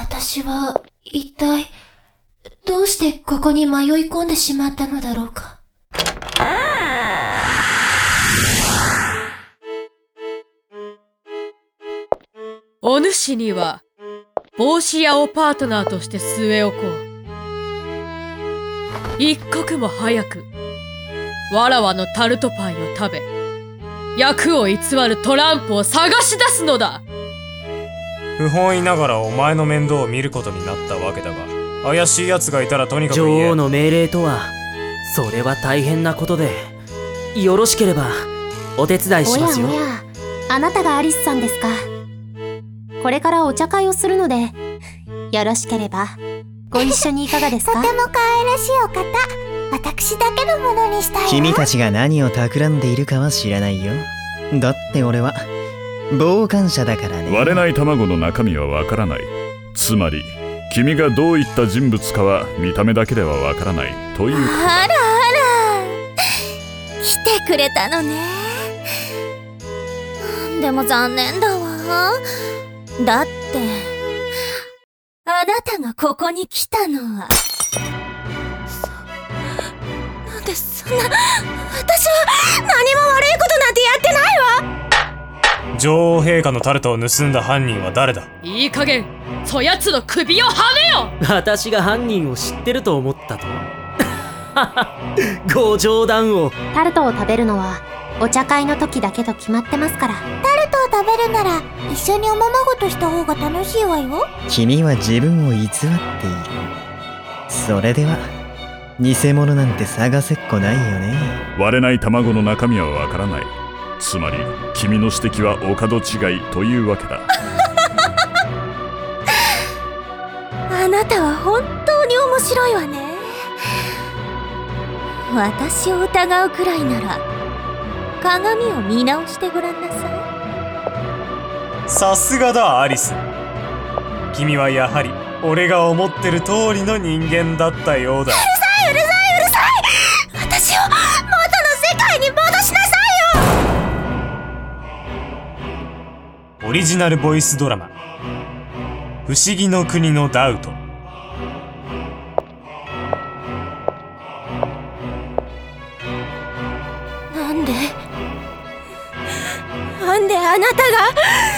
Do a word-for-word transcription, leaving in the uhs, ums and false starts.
私は一体どうしてここに迷い込んでしまったのだろうか。 お主には帽子屋をパートナーとして据え置こう。一刻も早くわらわのタルトパイを食べ、役を偽るトランプを探し出すのだ。 不本意ながらお前の面倒を見ることになったわけだが、怪しい奴がいたらとにかく言え。 女王の命令とは、それは大変なことで、よろしければお手伝いしますよ。 おやおや、あなたがアリスさんですか。これからお茶会をするので、よろしければご一緒にいかがですか。 とても可愛らしいお方、私だけのものにしたいわ。 君たちが何を企んでいるかは知らないよ。だって俺は傍観者だからね。 割れない卵の中身はわからない。つまり君がどういった人物かは見た目だけではわからないということだ。 あらあら、来てくれたのね。でも残念だわ。だってあなたがここに来たのは。なんでそんな、私は何も悪いことなんてやってないわ。 女王陛下のタルトを盗んだ犯人は誰だ。 いい加減そやつの首をはねよ。 私が犯人を知ってると思ったと。ご冗談を。 タルトを食べるのはお茶会の時だけと決まってますから。 タルトを食べるなら一緒におままごとした方が楽しいわよ。 君は自分を偽っている。それでは偽物なんて探せっこないよね。 割れない卵の中身はわからない。つまり君の指摘はお門違いというわけだ。 あなたは本当に面白いわね。私を疑うくらいなら鏡を見直してごらんなさい。 さすがだアリス。君はやはり俺が思ってる通りの人間だったようだ。 うるさいうるさいうるさい。私を元の世界に戻しなさいよ。 オリジナルボイスドラマ「不思議の国のダウト」。 なんでなんであなたが